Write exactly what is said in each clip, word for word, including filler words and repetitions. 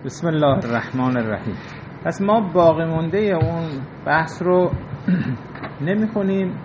بسم الله الرحمن الرحیم. پس ما باقی مونده اون بحث رو نمی کنیم.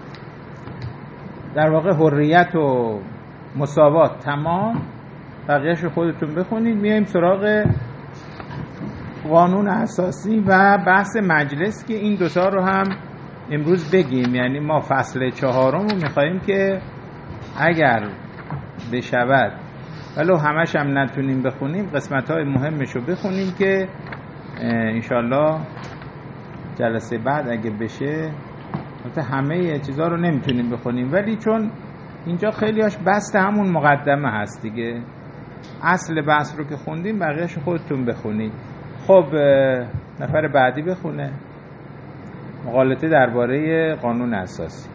در واقع حریت و مساوات تمام، بقیهش رو خودتون بخونید. میایم سراغ قانون اساسی و بحث مجلس که این دوتا رو هم امروز بگیم. یعنی ما فصل چهارم رو میخواییم که اگر بشود ولو همش هم نتونیم بخونیم، قسمت های مهمش رو بخونیم که انشالله جلسه بعد اگه بشه. البته همه چیزها رو نمیتونیم بخونیم، ولی چون اینجا خیلیاش بست همون مقدمه هست دیگه، اصل بحث رو که خوندیم بقیهش خودتون بخونید. خب نفر بعدی بخونه مقالطه درباره قانون اساسی.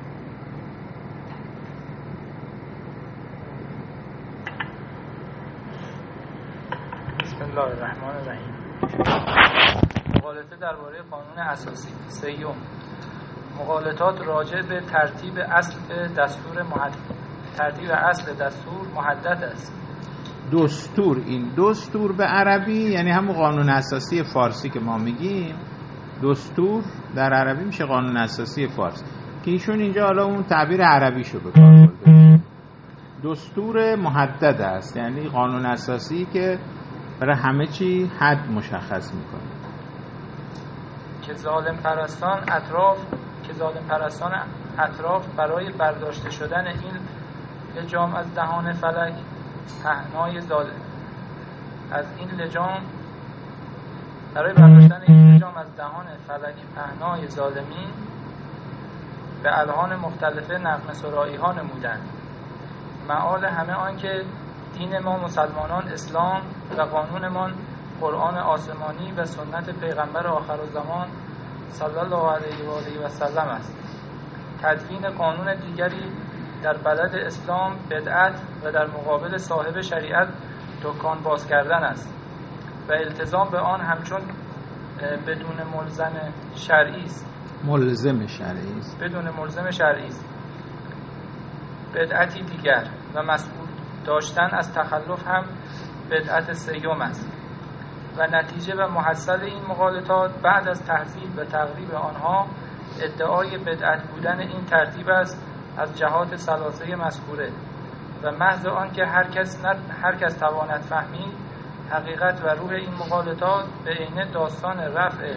بسم الله الرحمن الرحیم. مقالطه درباره قانون اساسی. سیوم، مقالطات راجع به ترتیب اصل دستور محدد. ترتیب اصل دستور محدد است. دستور، این دستور به عربی یعنی همون قانون اساسی فارسی که ما میگیم. دستور در عربی میشه قانون اساسی فارسی که ایشون اینجا حالا اون تعبیر عربی شو به کار برده. دستور محدد است یعنی قانون اساسی که برای همه چی حد مشخص میکنه. که ظالم پرستان اطراف که ظالم پرستان اطراف برای برداشته شدن این لجام از دهان فلک پهنای ظالم از این لجام برای برداشتن این لجام از دهان فلک پهنای ظالمی به الحان مختلفه نغمه سرایی ها نمودند. معال همه آن که دین ما مسلمانان اسلام و قانونمان قرآن آسمانی و سنت پیغمبر آخرالزمان صلی الله علیه و آله و سلم است. تدوین قانون دیگری در بلد اسلام بدعت و در مقابل صاحب شریعت دکان باز کردن است و التزام به آن همچون بدون ملزم شرعی است. ملزم شرعی است. بدون ملزم شرعی است. بدعتی دیگر و مسئول داشتن از تخلف هم بدعت سیوم است و نتیجه و محصل این مقالطات بعد از تحصیل و تقریب آنها ادعای بدعت بودن این ترتیب است از جهات ثلاثه مذکوره و محض آن که هر کس نت هر کس تواند فهمید حقیقت و روح این مقالطات به عین داستان رفع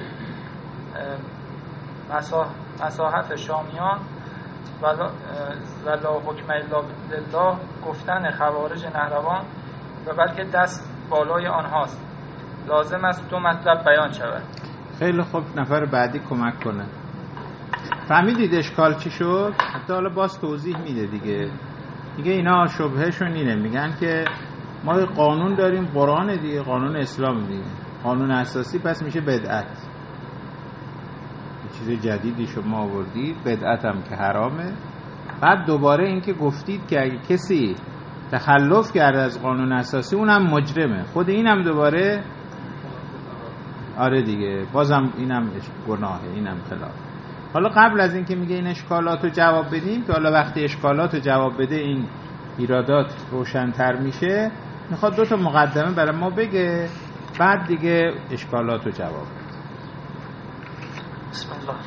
مصاحف شامیان و لا حکم الا لله گفتن خوارج نهروان و بلکه دست بالای آنهاست. لازم است دو مطلب بیان شود. خیلی خوب، نفر بعدی کمک کنه. فهمیدید اشکال چی شد؟ حتی حالا باز توضیح میده دیگه. دیگه اینا شبههشون اینه، میگن که ما قانون داریم، قرآن دیگه، قانون اسلام دیگه، قانون اساسی پس میشه بدعت. چیز جدیدی شما آوردید، بدعت هم که حرامه. بعد دوباره این که گفتید که اگه کسی تخلف کرده از قانون اساسی اونم مجرمه. خود اینم دوباره آره دیگه، بازم اینم گناهه، اینم خلاف. حالا قبل از این که میگه این اشکالات رو جواب بدیم، که حالا وقتی اشکالات رو جواب بده این ایرادات روشن‌تر میشه، میخواد دو تا مقدمه برای ما بگه، بعد دیگه اشکالات رو جواب بده. بسم الله.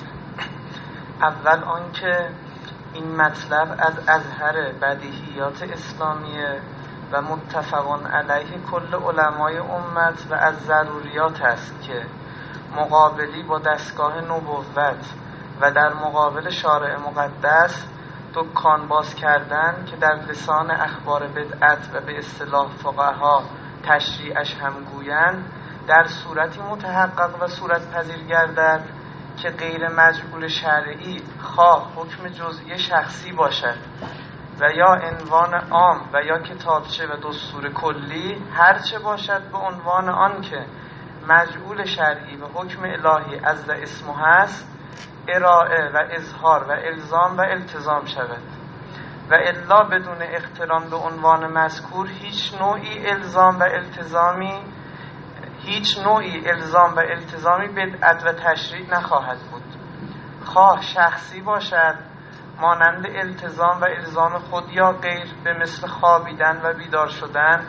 اول آن که این مطلب از اظهر بدیهیات اسلامیه و متفقان علیه کل علمای امت و از ضروریات است که مقابلی با دستگاه نبوت و در مقابل شارع مقدس دکان باز کردن که در لسان اخبار بدعت و به اصطلاح فقها تشریعش هم گویند در صورتی متحقق و صورت پذیر گردد که غیر مجعول شرعی خواه حکم جزئی شخصی باشد و یا عنوان عام و یا کتابچه و دستور کلی، هرچه باشد به عنوان آن که مجعول شرعی و حکم الهی عز اسمه هست ارائه و اظهار و الزام و التزام شود و الا بدون احترام به عنوان مذکور هیچ نوعی الزام و التزامی هیچ نوعی الزام و التزامی بدعت و تشریع نخواهد بود، خواه شخصی باشد مانند التزام و الزام خود یا غیر به مثل خوابیدن و بیدار شدن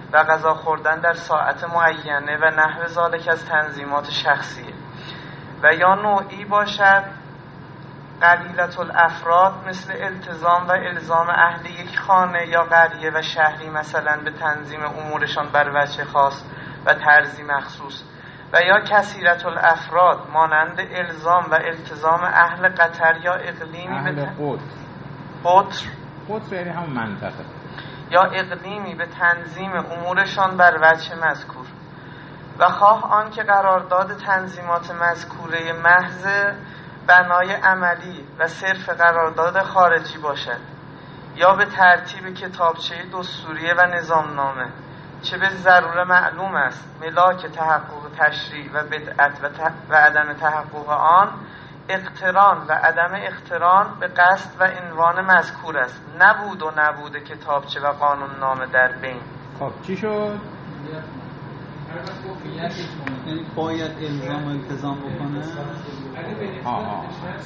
و غذا خوردن در ساعت معینه و نحو ذالک از تنظیمات شخصیه. و یا نوعی باشد قلیلت الافراد مثل التزام و الزام اهل یک خانه یا قریه و شهری مثلا به تنظیم امورشان بر وجه خاص و طرزی مخصوص، و یا کثیرت الافراد مانند الزام و التزام اهل قطر یا اقلیمی اهل به قطر قطر قطر یعنی هم منطقه یا اقلیمی به تنظیم امورشان بر وجه مذکور، و خواه آن که قرارداد تنظیمات مذکوره محض بنای عملی و صرف قرارداد خارجی باشد یا به ترتیب کتابچه دستوریه و نظامنامه، چه به ضروره معلوم است ملاک تحقق تشریع و بدعت و, ت... و عدم تحقق آن اقتران و عدم اقتران به قصد و عنوان مذکور است، نبود و نبوده کتابچه و قانون نامه در بین. خب چی شد؟ یعنی باید الزام و التزام بکنه. آها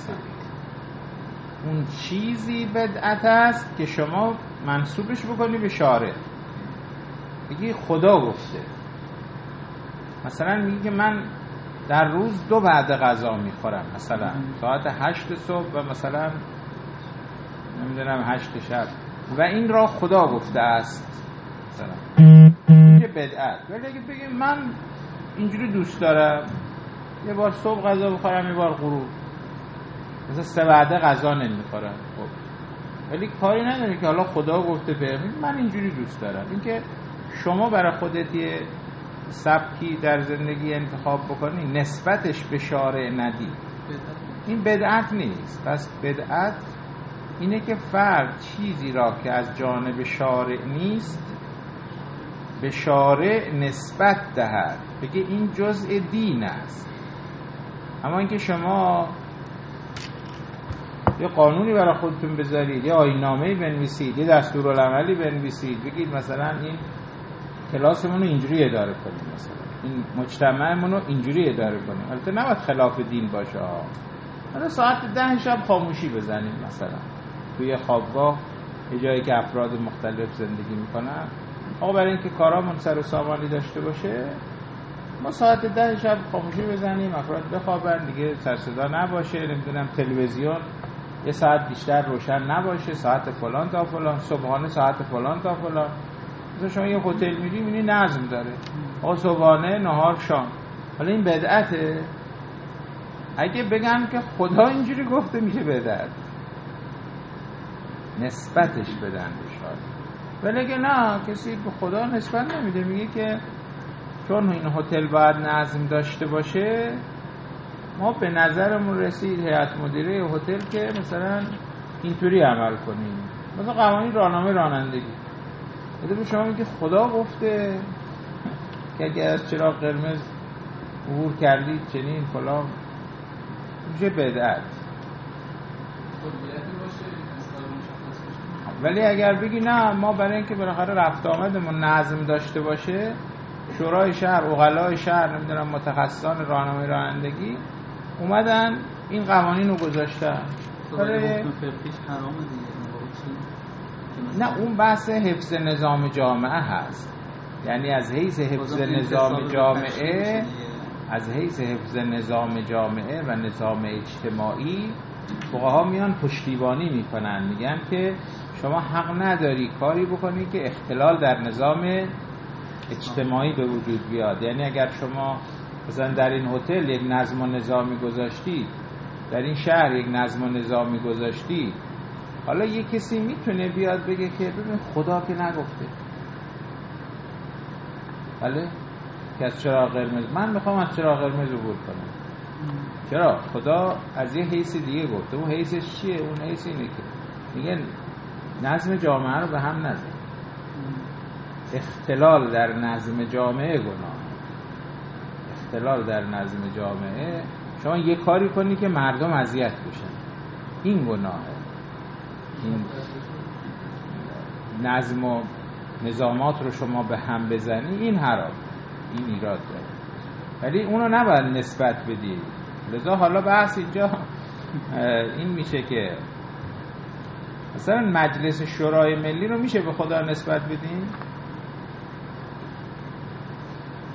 اون چیزی بدعت است که شما منسوبش بکنی به شارع، بگی خدا گفته. مثلا میگه من در روز دو وعده غذا میخورم، مثلا ساعت هشت صبح و مثلا نمیدونم هشت شب، و این را خدا گفته است مثلا، میگه بدعت. ولی اگه بگی من اینجوری دوست دارم یه بار صبح غذا بخورم یه بار غروب، مثلا سه وعده غذا نمیخورم، خب ولی کاری نداره که حالا خدا گفته به من اینجوری دوست دارم. این که شما برای خودت یه سبکی در زندگی انتخاب بکنی نسبتش به شارع ندی، این بدعت نیست. پس بدعت اینه که فرد چیزی را که از جانب شارع نیست به شارع نسبت دهد، بگه این جزء دین است. اما اینکه شما یه قانونی برای خودتون بذارید، یه آیین‌نامه‌ای بنویسید، یه دستورالعملی بنویسید، بگید مثلا این کلاسمون رو اینجوری اداره کنیم، مثلا این مجتمعمون رو اینجوری اداره کنیم. البته نباید خلاف دین باشه ها. حالا ساعت ده شب خاموشی بزنیم مثلا توی خوابگاه، یه جایی که افراد مختلف زندگی میکنن. آقا برای اینکه کارامون سر و سامانی داشته باشه ما ساعت ده شب خاموشی بزنیم، افراد بخوابن دیگه، سر صدا نباشه، نمیدونم تلویزیون یه ساعت بیشتر روشن نباشه، ساعت فلان تا فلان، صبحانه ساعت فلان تا فلان. مثلا شما یه هتل میری میبینی نظم داره، آقا صبحانه، نهار، شام. حالا این بدعته؟ اگه بگن که خدا اینجوری گفته میشه بدعت، نسبتش بدن به شارع. ولی اگه نه کسی به خدا نسبت نمیده، میگه که چون این هتل باید نظم داشته باشه، ما به نظرمون رسید هیئت مدیره هتل که مثلا اینطوری عمل کنیم، مثلا قوانین راهنمای رانندگی. بده به شما میگه خدا گفته که اگه از چراغ قرمز عبور کردید چنین فلان، میشه بدعت. ولی اگر بگی نه ما برای اینکه بالاخره رفت آمدمون نظم داشته باشه، شورای شهر، عقلای شهر، نمیدونم متخصصان راهنمای رانندگی اومدن این قوانین رو گذاشتن. برای حرام دیگه. نه اون بحث حفظ نظام جامعه هست، یعنی از حیث حفظ نظام جامعه، از حیث حفظ نظام جامعه و نظام اجتماعی فقها میان پشتیبانی میکنن، میگن که شما حق نداری کاری بکنی که اختلال در نظام اجتماعی به وجود بیاد. یعنی اگر شما مثلا در این هتل یک نظم و نظامی گذاشتی، در این شهر یک نظم و نظامی گذاشتی، حالا یک کسی میتونه بیاد بگه که ببین خدا که نگفته، بله که از چراغ قرمز من میخوام از چراغ قرمز عبور کنم. چرا؟ خدا از یه حیث دیگه گفته. اون حیثش چیه؟ اون حیث اینه که میگه نظم جامعه رو به هم نزن. اختلال در نظم جامعه گناه. اختلال در نظم جامعه، شما یه کاری کنی که مردم اذیت بشن، این گناهه. این نظم و نظامات رو شما به هم بزنی، این حرام، این ایراد داره. ولی اونو نباید نسبت بدی. لذا حالا بحث اینجا این میشه که مثلا مجلس شورای ملی رو میشه به خدا نسبت بدین؟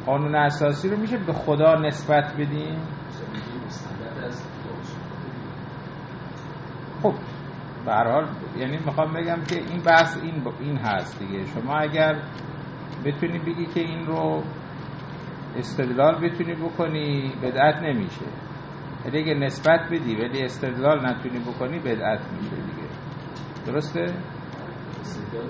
قانون اساسی رو میشه به خدا نسبت بدیم؟ خب به هر حال یعنی میخوام بگم که این بحث این این هست دیگه. شما اگر بتونی بگی که این رو استدلال بتونی بکنی بدعت نمیشه، ولی اگه نسبت بدی ولی استدلال نتونی بکنی بدعت میشه دیگه. درسته؟ استدلال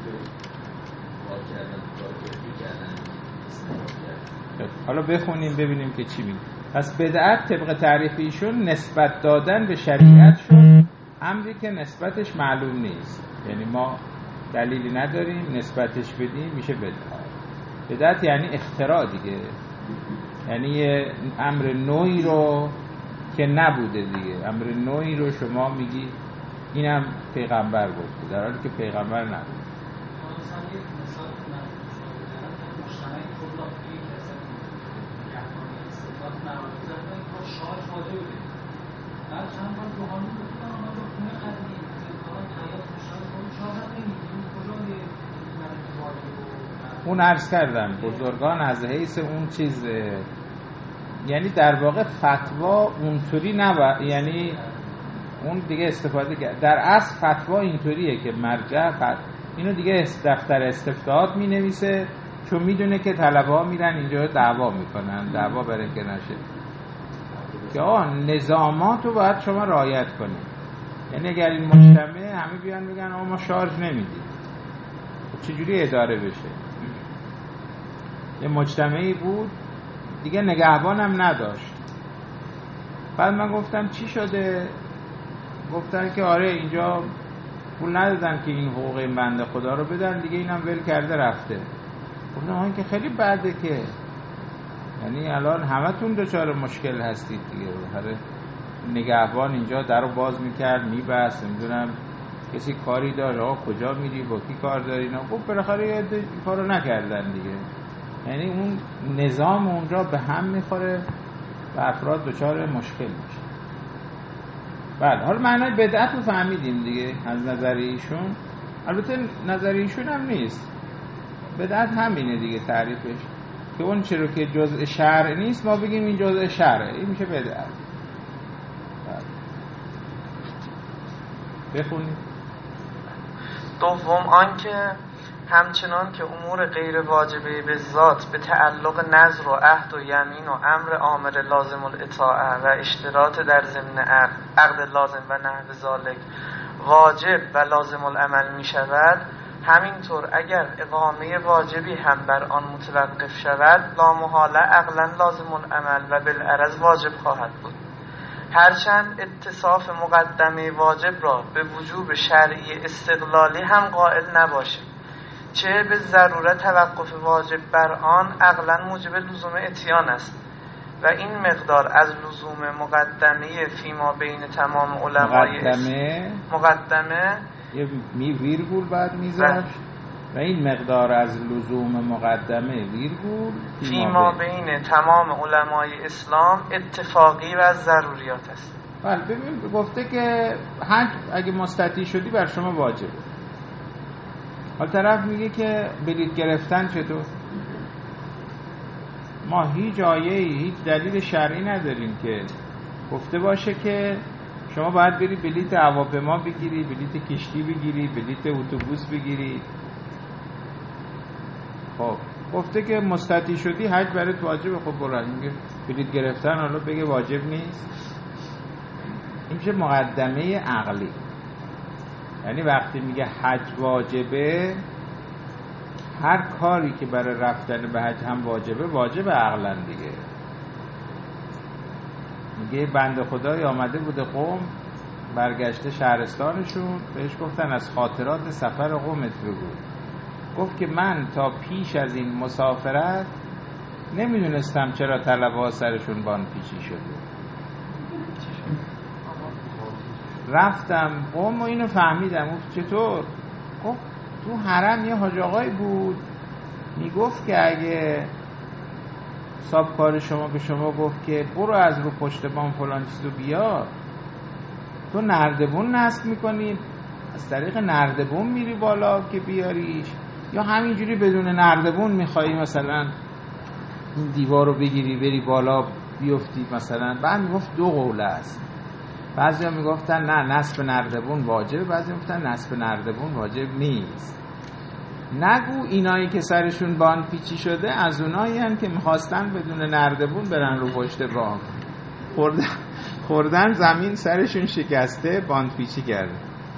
حالا بخونیم ببینیم که چی میگه. پس بدعت طبق تعریف ایشون نسبت دادن به شریعت شد امری که نسبتش معلوم نیست، یعنی ما دلیلی نداریم نسبتش بدیم میشه بدعت. بدعت یعنی اختراع دیگه، یعنی یه امر نوعی رو که نبوده دیگه، امر نوعی رو شما میگی اینم پیغمبر گفته در حالی که پیغمبر نبود. اون عرض کردم بزرگان از حیث اون چیز، یعنی در واقع فتوا اونطوری نبا، یعنی اون دیگه استفاده کرد. در اصل فتوا اینطوریه که مرجع فت... اینو دیگه دفتر استفتاحات می نویسه، چون میدونه که طلبه ها میرن اینجا دعوا میکنن، دعوا برای که نشه که آه نظامات رو باید شما رعایت کنید. یعنی اگر این مجتمع همه بیان بگن آه ما شارژ نمیدیم، چجوری اداره بشه؟ یه مجتمعی بود دیگه نگهبان هم نداشت. بعد من گفتم چی شده؟ گفتن که آره اینجا پول ندادن که این حقوق این بنده خدا رو بدن دیگه، اینم ول کرده رفته. گفتم آن که خیلی بده که، یعنی الان همتون دچار مشکل هستید دیگه. هر نگهبان اینجا درو باز میکرد میبست، نمیدونم کسی کاری داره آقا کجا میری با کی کار داری نه. خب بالاخره این کارو نکردن دیگه. یعنی اون نظام اونجا به هم میخوره و افراد دچار مشکل میشه. بله حالا معنای بدعت رو فهمیدیم دیگه از نظر ایشون. البته نظر ایشون هم نیست، بدعت همینه دیگه تعریفش، که اون چیزی که جزء شرع نیست ما بگیم این جزء شرعه، این میشه بدعت. بخونید. دوم آنکه همچنان که امور غیر واجبه به ذات به تعلق نذر و عهد و یمین و امر امر لازم الاطاعه و اشتراط در ضمن عقد لازم و نحو ذالک واجب و لازم العمل می شود، همینطور اگر اقامه واجبی هم بر آن متوقف شود لا محاله عقلا لازم العمل و بالعرض واجب خواهد بود. هرچند اتصاف مقدمه واجب را به وجوب شرعی استقلالی هم قائل نباشید، چه به ضرورت توقف واجب بر آن عقلا موجب لزوم اتیان است و این مقدار از لزوم مقدمه فیما بین تمام علمای مقدمه مقدمه یه می ویرگول بعد میذاشت و این مقدار از لزوم مقدمه ویرگول فیما بین تمام علمای اسلام اتفاقی و از ضروریات است. بله ببین گفته که حج اگه مستطیع شدی بر شما واجبه. حال طرف میگه که بلیط گرفتن چطور؟ ما هیچ آیه‌ای هیچ دلیل شرعی نداریم که گفته باشه که شما باید بری بلیط هواپیما بگیری، بلیط کشتی بگیری، بلیط اتوبوس بگیری. خب گفته که مستطیع شدی حج برات واجبه. خب برو. میگه بلیط گرفتن حالا بگه واجب نیست، این میشه مقدمه عقلی. یعنی وقتی میگه حج واجبه، هر کاری که برای رفتن به حج هم واجبه واجب عقلن دیگه. میگه بنده خدای آمده بوده قوم، برگشته شهرستانشون، بهش گفتن از خاطرات سفر قومت بگو. گفت که من تا پیش از این مسافرت نمیدونستم چرا طلبه ها سرشون بان پیچی شده. رفتم قوم و اینو فهمیدم. گفت چطور؟ گفت تو حرم یه حاج آقایی بود میگفت که اگه صاحبکار شما به شما گفت که برو از رو پشت بام فلان چیزو بیا، تو نردبون نصب میکنی، از طریق نردبون میری بالا که بیاریش، یا همینجوری بدون نردبون میخوایی مثلا این دیوار رو بگیری بری بالا بیفتی مثلا. بعد میگفت دو قوله است، بعضی ها میگفتن نه نصب نردبون واجبه، بعضی ها میگفتن نصب نردبون واجب نیست. نگو اینایی که سرشون باند پیچی شده از اونایی هن که میخواستن بدون نردبون برن رو پشت بام، خوردن, خوردن زمین سرشون شکسته باند پیچی کرده.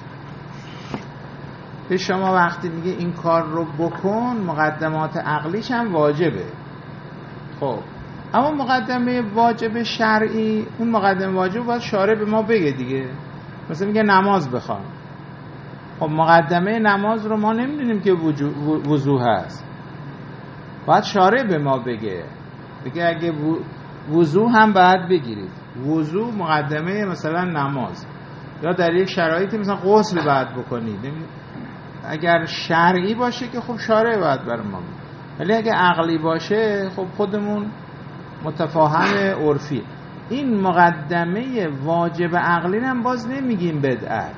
به شما وقتی میگه این کار رو بکن مقدمات عقلیش هم واجبه. خب اما مقدمه واجب شرعی، اون مقدمه واجب باید شارع به ما بگه دیگه. مثلا میگه نماز بخوان، خب مقدمه نماز رو ما نمیدونیم که وضو هست، باید شارع به ما بگه بگه اگه وضو هم باید بگیرید. وضو مقدمه مثلا نماز، یا در یک شرایطی مثلا غسل باید بکنید. اگر شرعی باشه که خب شارع باید بر ما بگه، ولی اگه عقلی باشه خب خودمون متفاهم عرفی. این مقدمه واجب عقلی هم باز نمیگیم بدعت.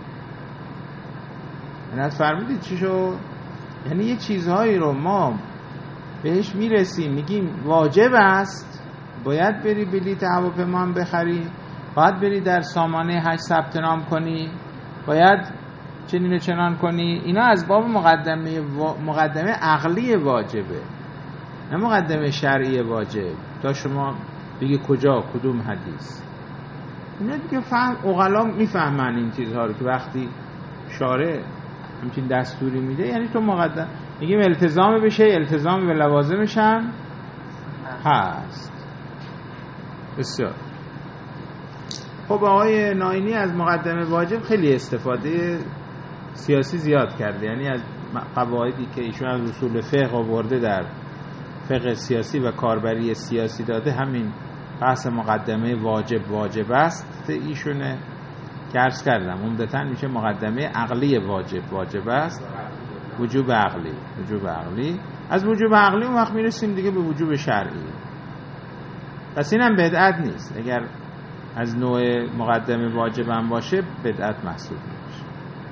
یعنی فرمودید چی شو؟ یعنی یه چیزهایی رو ما بهش میرسیم میگیم واجب است، باید بری بلیط هواپیما هم بخری، باید بری در سامانه حج ثبت نام کنی، باید چنین و چنان کنی. اینا از باب مقدمه و... مقدمه عقلی واجبه، نه مقدمه شرعی واجب. تا شما بگی کجا کدوم حدیث، اینا دیگه فهم عقلا میفهمن این چیزها رو که وقتی شارع همچین دستوری میده یعنی تو مقدم میگیم التزام بشه، التزام به لوازمش هم هست. بسیار خب. آقای ناینی از مقدمه واجب خیلی استفاده سیاسی زیاد کرده، یعنی از قواعدی که ایشون از اصول فقه آورده در فقه سیاسی و کاربری سیاسی داده، همین بحث مقدمه واجب واجب است ایشونه که عرض کردم عمدتاً میشه مقدمه عقلی واجب واجب است، وجوب عقلی وجوب عقلی. از وجوب عقلی اون وقت میرسیم دیگه به وجوب شرعی. پس اینم بدعت نیست، اگر از نوع مقدمه واجب هم باشه بدعت محسوب میشه.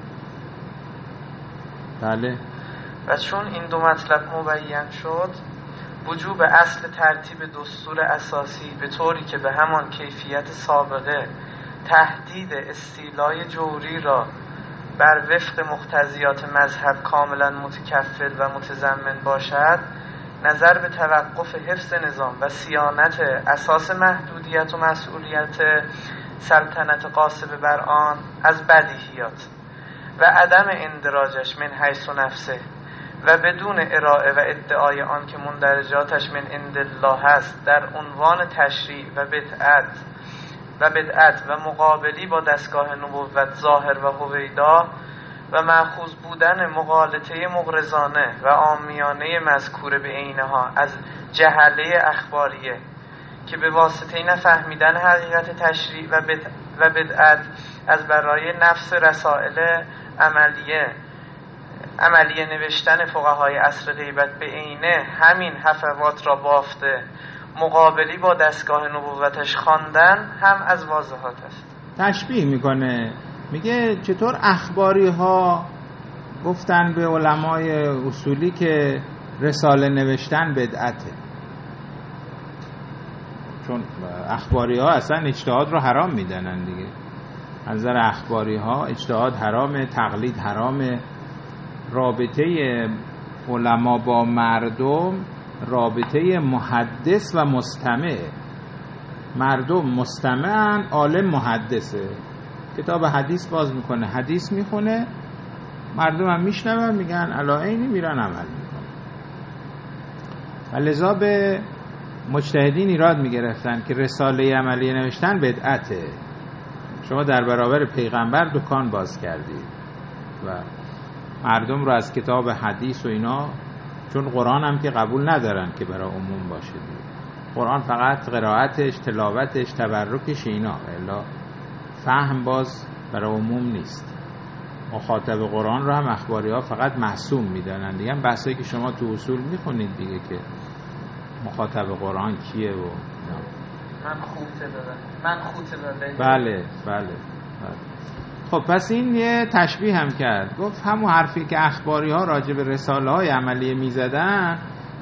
بله. و چون این دو مطلب مبین شد، وجوب اصل ترتیب دستور اساسی به طوری که به همان کیفیت سابقه تهدید استیلای جوری را بر وفق مقتضیات مذهب کاملا متکفل و متضمن باشد، نظر به توقف حفظ نظام و صیانت اساس محدودیت و مسئولیت سلطنت غاصب بر آن از بدیهیات و عدم اندراجش من حیث نفسه و بدون ارائه و ادعای آن که مندرجاتش من عند الله است در عنوان تشریع و بدعت و بدعت و مقابلی با دستگاه نبوت ظاهر و هویدا و مأخوذ بودن مغالطه مغرضانه و عامیانه مذکور به عینها از جهله اخباریه که به واسطه نفهمیدن حقیقت تشریع و بدعت, و بدعت از برای نفس رسائل عملیه عملیه نوشتن فقهای عصر غیبت به عینه همین حفوات را بافته مقابلی با دستگاه نبوتش خواندن هم از واضحات است. تشبیه میکنه، میگه چطور اخباری ها گفتن به علمای اصولی که رساله نوشتن بدعته، چون اخباری ها اصلا اجتهاد رو حرام میدنن دیگه. از نظر اخباری ها اجتهاد حرامه، تقلید حرامه. رابطه علما با مردم رابطه محدث و مستمع. مردم مستمعن، عالم محدثه، کتاب حدیث باز میکنه حدیث میخونه، مردم هم میشنون میگن علایینی میرن عمل میکنن. و لذا به مجتهدین ایراد میگرفتن که رساله عملی نوشتن بدعته، شما در برابر پیغمبر دکان باز کردید و مردم رو از کتاب حدیث و اینا، چون قرآن هم که قبول ندارن که برای عموم باشه دید. قرآن فقط قرائتش، تلاوتش، تبرکش اینا، الا فهم باز برای عموم نیست. مخاطب قرآن رو هم اخباری ها فقط معصوم میدانن دیگه. هم بحثایی که شما تو اصول میخونید دیگه که مخاطب قرآن کیه و من خوته دادم من خوته دادم بله بله بله. خب پس این یه تشبیه هم کرد، گفت همون حرفی که اخباری ها راجع به رساله های عملیه میزدن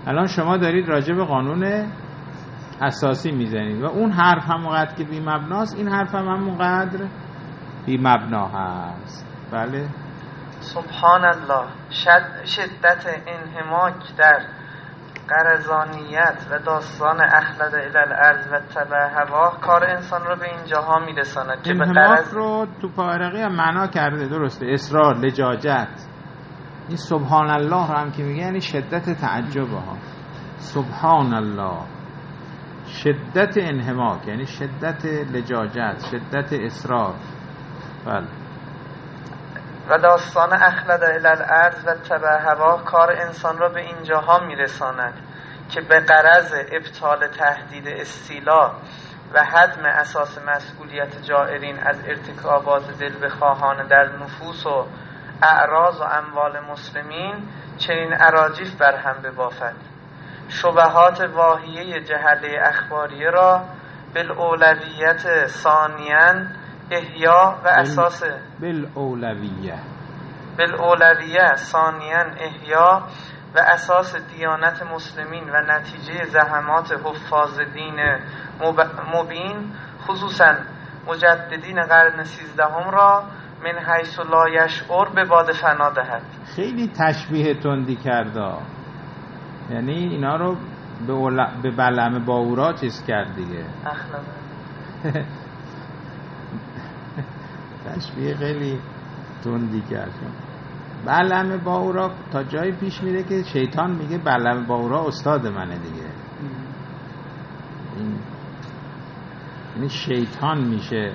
الان شما دارید راجع به قانون اساسی میزنید و اون حرف همونقدر که بی مبناست، این حرف هم همونقدر بی مبنا هست. بله. سبحان الله. شد شدت انحماک در قرضانیت و داستان اخلد الی الارض و تبع هوا کار انسان رو به این جاها میرساند که به انحماک قرض رو تو پایرقی هم معنا کرده، درسته، اصرار، لجاجت. این سبحان الله رو هم که میگه یعنی شدت تعجب ها. سبحان الله، شدت انحماک یعنی شدت لجاجت، شدت اصرار. بله. و داستان اخلد الی الارض و تبع هوا کار انسان را به اینجاها میرساند که به غرض ابطال تهدید استیلا و هدم اساس مسئولیت جائرین از ارتکابات دل بخواهانه در نفوس و اعراض و اموال مسلمین چنین اراجیف بر هم ببافد. شبهات واهیه جهله اخباریه را بالاولویت ثانیاً احیا و اساس بالاولویه بالاولویه ثانیاً احیا و اساس دیانت مسلمین و نتیجه زحمات حفاظ دین مبین خصوصاً مجددین قرن سیزدهم را من حیث لا یشعر به باد فنا دهد. خیلی تشبیه تندی کرده، یعنی اینا رو به, اولا... به بلعم باورا چیز کرد دیگه. اخلاق تشبیه خیلی تندی کرد. بلعم باورا تا جایی پیش میره که شیطان میگه بلعم باورا استاد منه دیگه. این یعنی شیطان میشه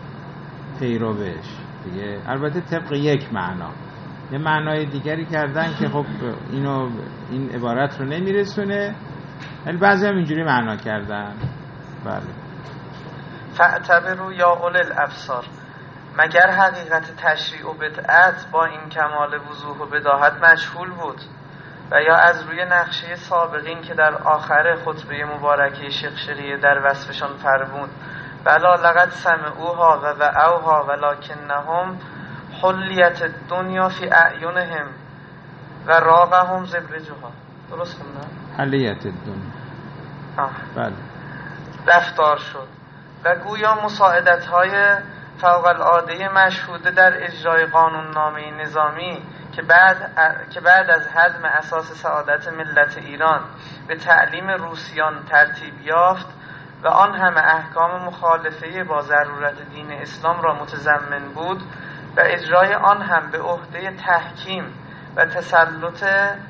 پیروش دیگه. البته طبق یک معنا، یه معنای دیگری کردن که خب اینو این عبارت رو نمیرسونه، ولی بعضی هم اینجوری معنا کردن. بله. فاعتبروا یا اول الابصار، مگر حقیقت تشریع و بدعت با این کمال وضوح و بداهت مجهول بود و یا از روی نقشه سابقین که در آخر خطبه مبارکه شیخ شریعه در وصفشان فرمود بلا لقد سمعوها و وعوها ولکنهم حلیت دنیا فی اعینهم و راقهم زبرجها. درست کنم؟ حلیت دنیا. آه. بله. رفتار شد و گویا مساعدت های فوق العاده مشهوده در اجرای قانون نامه نظامی که بعد که بعد از هدم اساس سعادت ملت ایران به تعلیم روسیان ترتیب یافت و آن همه احکام مخالفه با ضرورت دین اسلام را متضمن بود و اجرای آن هم به عهده تحکیم و تسلط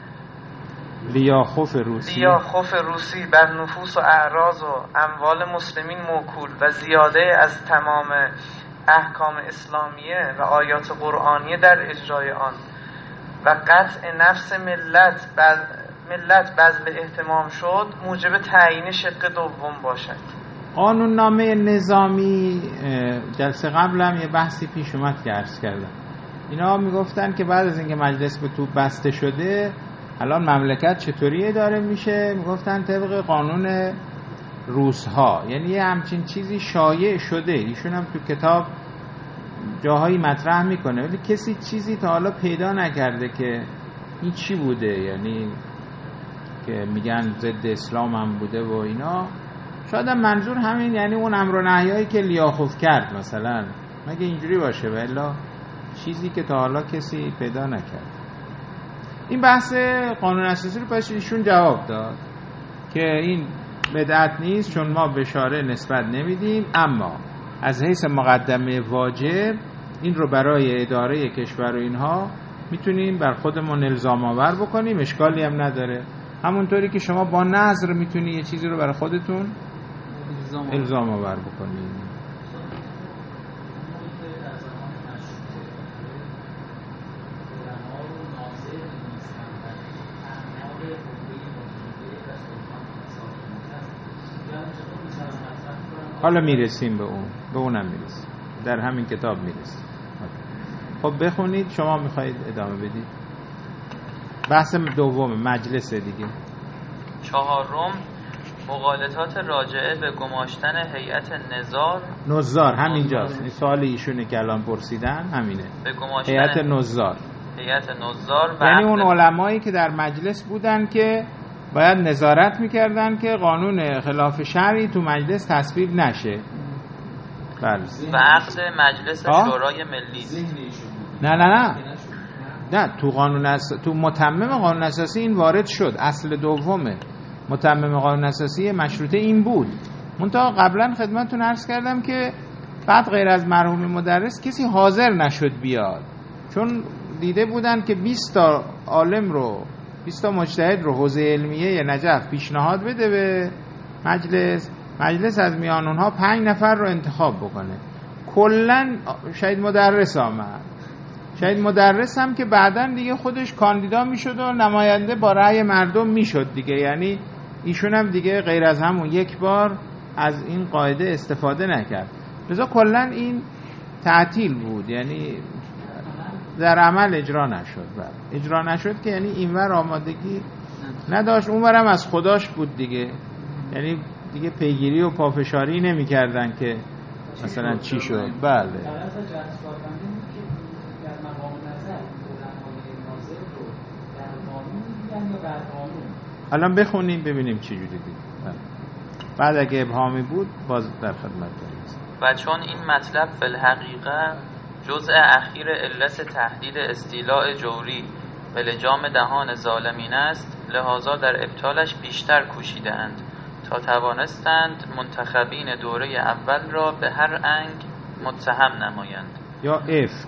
لیاخوف روسی لیاخوف روسی بر نفوس و اعراض و اموال مسلمین موکول و زیاده از تمام احکام اسلامیه و آیات قرآنیه در اجرای آن و قطع نفس ملت بل ملت بذل اهتمام شد موجب تعیین شق دوم باشد. قانون نامه نظامی جلسه قبل هم یه بحثی پیش اومد که عرض کردم. اینا میگفتن که بعد از اینکه مجلس به توپ بسته شده الان مملکت چطوری اداره میشه، میگفتن طبق قانون روس ها. یعنی یه همچین چیزی شایع شده، ایشون هم تو کتاب جاهایی مطرح میکنه، ولی کسی چیزی تا حالا پیدا نکرده که این چی بوده، یعنی که میگن ضد اسلام هم بوده و اینا. شاید هم منظور همین، یعنی اون امر و نهیایی که لیاخوف کرد مثلا، مگه اینجوری باشه؟ والا چیزی که تا حالا کسی پیدا نکرد. این بحث قانون اساسی رو پس ایشون جواب داد که این بدعت نیست چون ما بشاره نسبت نمیدیم، اما از حیث مقدمه واجب این رو برای اداره کشور و اینها میتونیم بر خودمون الزام آور بکنیم، اشکالی هم نداره. همونطوری که شما با نظر میتونی یه چیزی رو برای خودتون الزام آور بکنید. حالا میرسیم به اون، به اونم میرسیم، در همین کتاب میرسیم. خب بخونید، شما میخواید ادامه بدید. بحث دوم مجلس دیگه. چهارم مغالطات راجعه به گماشتن هیئت نظار نظار همینجاست. این سوال ایشونه که الان پرسیدن همینه، به گماشتن هیئت نظار. هیئت نظار یعنی اون علمایی که در مجلس بودن که باید نظارت میکردن که قانون خلاف شرعی تو مجلس تصویب نشه. بله. و عقد مجلس شورای ملی. نه نه نه نه تو قانون اس... تو متمم قانون اساسی این وارد شد. اصل دومه متمم قانون اساسی مشروطه این بود. منتها قبلا خدمتتون عرض کردم که بعد غیر از مرحوم مدرس کسی حاضر نشد بیاد، چون دیده بودن که بیست تا عالم رو بیست تا مجتهد رو حوزه علمیه نجف پیشنهاد بده به مجلس، مجلس از میان اونها پنج نفر رو انتخاب بکنه. کلن شهید مدرس آمد. شهید مدرس هم که بعداً دیگه خودش کاندیدا میشد و نماینده با رأی مردم میشد دیگه، یعنی ایشون هم دیگه غیر از همون یک بار از این قاعده استفاده نکرد. لذا کلن این تعطیل بود، یعنی در عمل اجرا نشد. بله اجرا نشد که یعنی اینور آمادگی نداشت، اونورم از خداش بود دیگه، یعنی دیگه پیگیری و پافشاری نمی کردن که مثلا چی شد. بله الان بخونیم ببینیم چی جوری دید. بعد اگه ابهامی بود باز در خدمت داریم. و چون این مطلب فی الحقیقه جزء اخیر علت تحدید استیلاء جوری به لجام دهان ظالمین است، لحاظا در ابطالش بیشتر کوشیدند تا توانستند منتخبین دوره اول را به هر انگ متهم نمایند. یا افک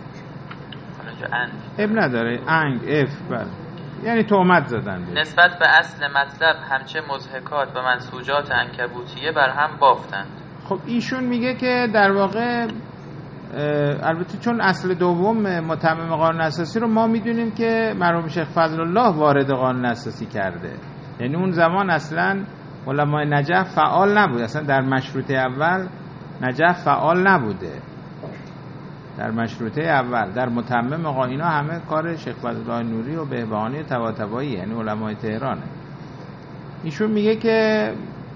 اب نداره انگ اف بله یعنی تهمت زدن دید. نسبت به اصل مطلب همچه مضحکات و منسوجات عنکبوتیه بر هم بافتند. خب ایشون میگه که در واقع البته چون اصل دوم متمم قانون اساسی رو ما میدونیم که مرحوم شیخ فضل الله وارد قانون اساسی کرده، یعنی اون زمان اصلا علمای نجف فعال نبود، اصلا در مشروطه اول نجف فعال نبوده. در مشروطه اول در متمم قانون اینا همه کار شیخ فضل الله نوری و بهبهانی طباطبایی یعنی علمای تهرانه. ایشون میگه که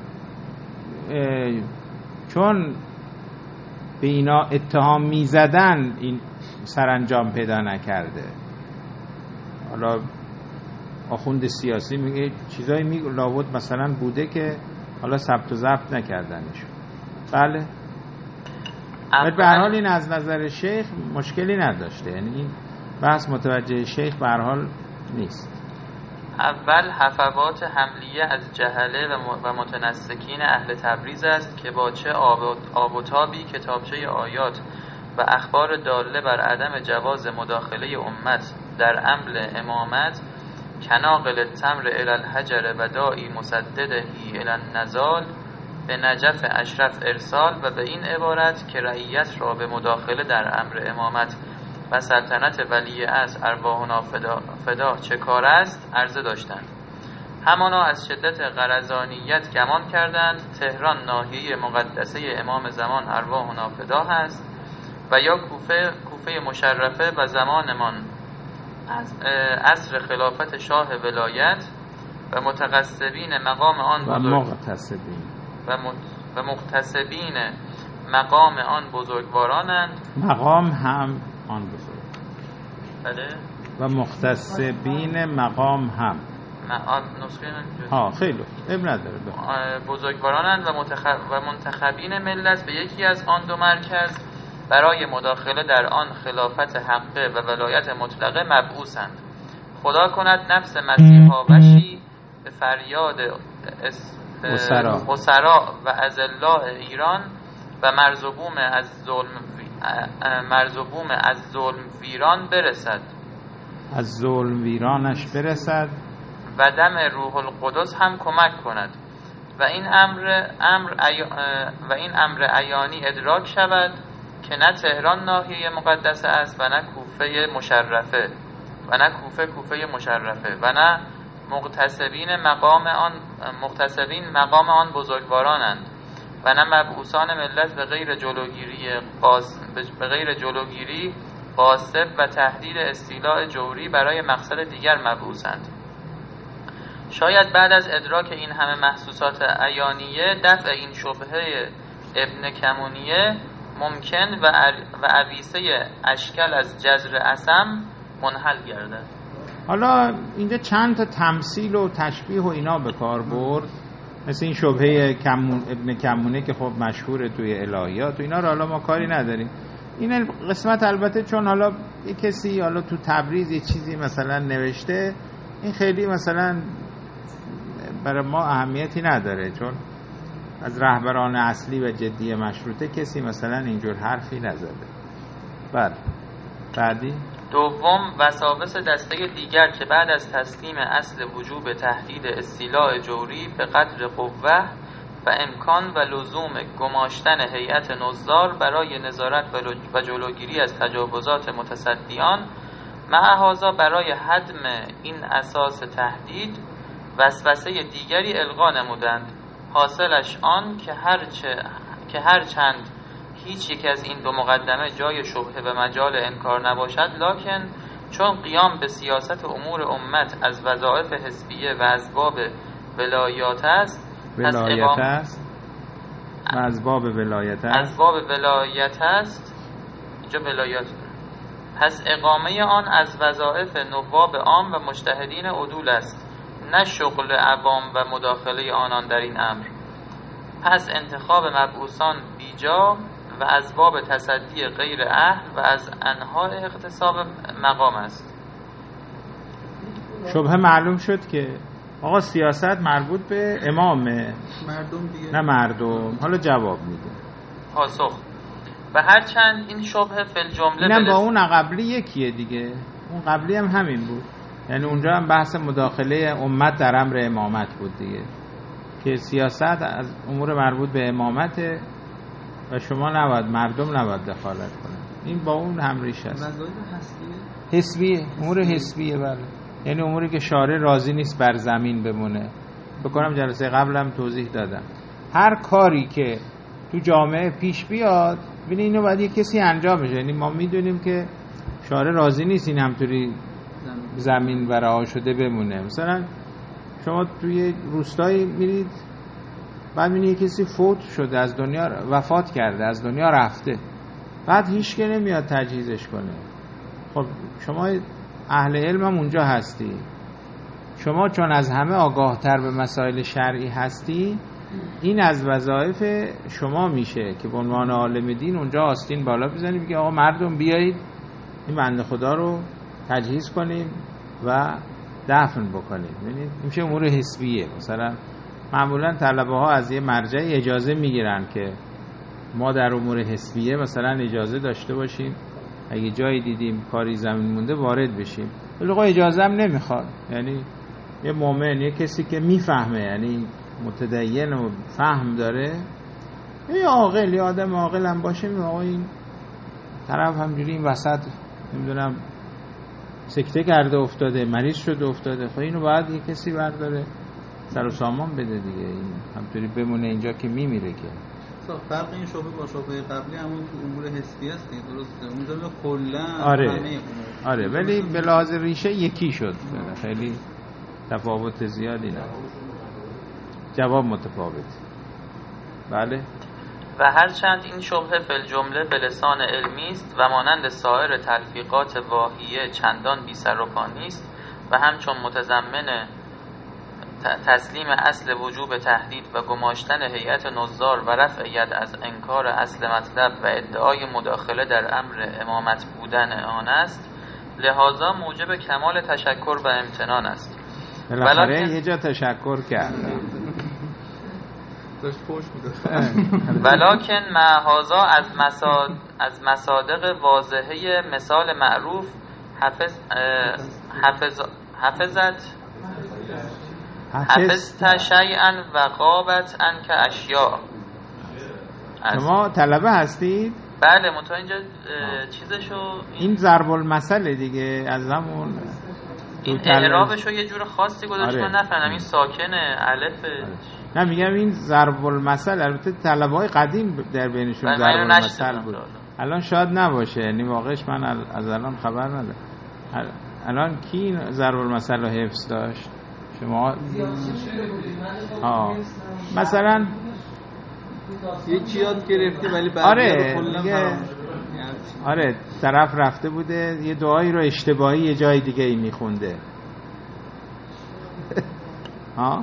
چون به اینا اتهام میزدن این سرانجام پیدا نکرده. حالا آخوند سیاسی میگه چیزایی میگه لابد مثلا بوده که حالا ثبت و ضبط نکردنشون. بله ولی به هر حال این از نظر شیخ مشکلی نداشته، یعنی این بحث متوجه شیخ به هر حال نیست. اول حفوات حملیه از جهله و متنسکین اهل تبریز است که با چه آب و تابی کتابچه آیات و اخبار داله بر عدم جواز مداخله امت در امر امامت کناقل التمر الی الحجر و داعی مسددهی الی النزال به نجف اشرف ارسال، و به این عبارت که رعیت را به مداخله در امر امامت و سلطنت ولی از ارواحنا فدا, فدا چه کار است عرضه داشتند. همانا از شدت غرضانیت گمان کردند تهران ناحیه مقدسه امام زمان ارواحنا فدا هست و یا کوفه کوفه مشرفه و زمانمان عصر خلافت شاه ولایت و متقصبین مقام آن و مقتصبین و, و مقتصبین مقام آن بزرگوارانند. مقام هم آن بزرگ بله و مختصبین مقام هم ها خیلی اب نداره بزرگوارانند و, منتخب و منتخبین ملت به یکی از آن دو مرکز برای مداخله در آن خلافت حقه و ولایت مطلقه مبعوثند. خدا کند نفس مسیحا وشی به فریاد اسرا و اذلاء ایران و مرزبوم از ظلم مرزبوم از ظلم ویران برسد از ظلم ویرانش برسد و دم روح القدس هم کمک کند و این امر امر ای... و این امر عیانی ادراک شود که نه تهران ناحیه مقدسه است و نه کوفه مشرفه و نه کوفه کوفه مشرفه و نه مقتصبین مقام آن مقتصبین مقام آن بزرگوارانند و نه مبعوثان ملت به غیر جلوگیری قاس به غیر جلوگیری قاصد و تهدید استیلاء جوری برای مقصد دیگر مبعوثند. شاید بعد از ادراک این همه محسوسات عیانیه دفع این شبهه ابن کمونیه ممکن و و عویسه اشکال از جذر اسم منحل گردد. حالا اینجا چند تا تمثیل و تشبیه و اینا به کار برد، مثل این شبهه کمون ابن کمونه که خب مشهوره توی الهیات و اینا رو حالا ما کاری نداریم. این قسمت البته چون حالا یک کسی حالا تو تبریز یه چیزی مثلا نوشته، این خیلی مثلا برای ما اهمیتی نداره، چون از رهبران اصلی و جدی مشروطه کسی مثلا اینجور حرفی نزده. بله بعدی دوم، وساوس دسته دیگر که بعد از تسلیم اصل وجوب تهدید استیلاء جوری به قدر قوه و امکان و لزوم گماشتن هیئت نظار برای نظارت و جلوگیری از تجاوزات متصدیان، مع هذا برای هدم این اساس تهدید وسوسه دیگری القا نمودند، حاصلش آن که هرچه که هرچند هیچ یک از این دو مقدمه جای شبهه و مجال انکار نباشد، لکن چون قیام به سیاست امور امت از وظایف حزبیه و اسباب ولایات است، ولایت است اسباب ولایت است اسباب ولایت است اینجا ولایات، پس اقامه آن از وظایف نواب عام و مجتهدین عدول است، نه شغل عوام و مداخله آنان در این امر. پس انتخاب مبعوثان بیجا و اسباب تصدی غیر اهل و از انواع اغتصاب مقام است. شبهه معلوم شد که آقا سیاست مربوط به امامه، مردم دیگه نه مردم. حالا جواب میده. پاسخ: و هرچند این شبهه فی الجمله اینم با اون قبلی یکیه دیگه، اون قبلی هم همین بود، یعنی اونجا هم بحث مداخله امت در امر امامت بود دیگه، که سیاست از امور مربوط به امامته و شما نباید، مردم نباید دخالت کنن. این با اون هم ریشه است. وظایف حسبیه حسبیه، امور حسبیه. بله، یعنی اموری که شارع راضی نیست بر زمین بمونه. بکنم جلسه قبلم توضیح دادم، هر کاری که تو جامعه پیش بیاد ببین اینو باید یک کسی انجام بشه. یعنی ما میدونیم که شارع راضی نیست این همطوری زمین و رها شده بمونه. مثلا شما توی روستایی میرید، بعد میبینید کسی فوت شده، از دنیا وفات کرده، از دنیا رفته، بعد هیچ که نمیاد تجهیزش کنه. خب شما اهل علم هم اونجا هستی، شما چون از همه آگاه تر به مسائل شرعی هستی، این از وظایف شما میشه که به عنوان عالم دین اونجا آستین بالا بزنید بگید آقا مردم بیایید این بنده خدا رو تجهیز کنیم و دفن بکنیم. ببینید این میشه امور حسبیه. مثلا معمولا طلبه ها از یه مرجعی اجازه میگیرن که ما در امور حسبیه مثلا اجازه داشته باشیم اگه جایی دیدیم کاری زمین مونده وارد بشیم، ولی خب اجازه هم نمیخواد. یعنی یه مومن، یه کسی که میفهمه، یعنی متدین و فهم داره، یه عاقل، یه آدم عاقل هم باشه، میگه آقا این طرف همجوری این وسط نمیدونم سکته کرده افتاده، مریض شده افتاده، خب اینو باید یه کسی برداره سر و سامان بده دیگه، این همطوری بمونه اینجا که میمیره. که فرق این شبهه با شبهه قبلی همون تو امور حسی است دیگه، درسته؟ اونجا کلا آره همه امور. آره ولی به لحاظ ریشه یکی شد، خیلی تفاوت زیادی نداره. جواب متفاوت. بله. و هرچند این شبهه فی الجمله به لسان علمی است و مانند سایر تلفیقات واهیه چندان بی سر و پا نیست و همچون متضمن تسلیم اصل وجوب تهدید و گماشتن هیئت نظار و رفع ید از انکار اصل مطلب و ادعای مداخله در امر امامت بودن آن است، لذا موجب کمال تشکر و امتنان است. بالاخره یه جا تشکر کرد. داشت پوش میداد. ولکن مع هذا از مصادق از مصادق واضحه مثال معروف حفظ حفظ حفظت حفظت شیئا و غابت عنک اشیاء. شما طلبه هستید؟ بله، منتها اینجا چیزشو این ضرب المثل دیگه، از همون این اعرابشو یه جور خاصی گذاشته. آره. من نفهمیدم این ساکنه الف. آره. نه میگم این ضرب المثل، البته طلبه‌های قدیم در بینشون ضرب المثل بود، الان شاید نباشه، یعنی واقعش من از الان خبر ندارم. الان کی ضرب المثل رو حفظ داشت؟ شما آه. مثلا یه چیات گرفتی ولی بعد آره کلا دیگه... آره طرف رفته بوده یه دعایی رو اشتباهی یه جای دیگه ای میخونده، ها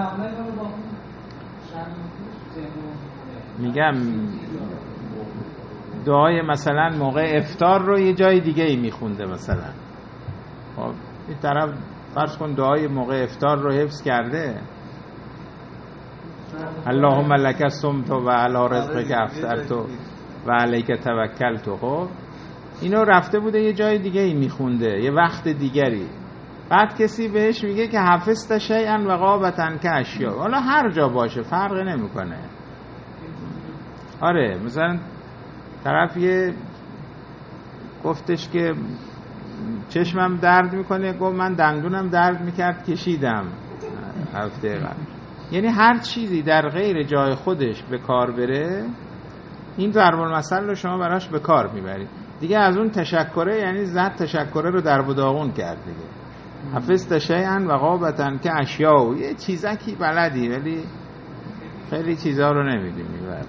میگم دعای مثلا موقع افطار رو یه جای دیگه ای میخونده مثلا. خب این طرف فرض کن دعای موقع افطار رو حفظ کرده، اللهم لک صمت و علی رزقک افطرت و علیک توکلت. خب اینو رفته بوده یه جای دیگه ای میخونده یه وقت دیگری، بعد کسی بهش میگه که حفظت شیئا و غابت که اشیا. حالا هر جا باشه فرقی نمیکنه. آره مثلا طرف یه گفتش که چشمم درد میکنه، گفت من دندونم درد میکرد کشیدم هفته قبل. یعنی هر چیزی در غیر جای خودش به کار بره، این ضرب المثل رو شما براش به کار میبرید دیگه. از اون تشکره یعنی زد تشکره رو در بداغون کرد دیگه. حفظت شیئا و غابت که اشیا، یه چیزکی بلدی ولی خیلی چیزا رو نمیدونی. میبرد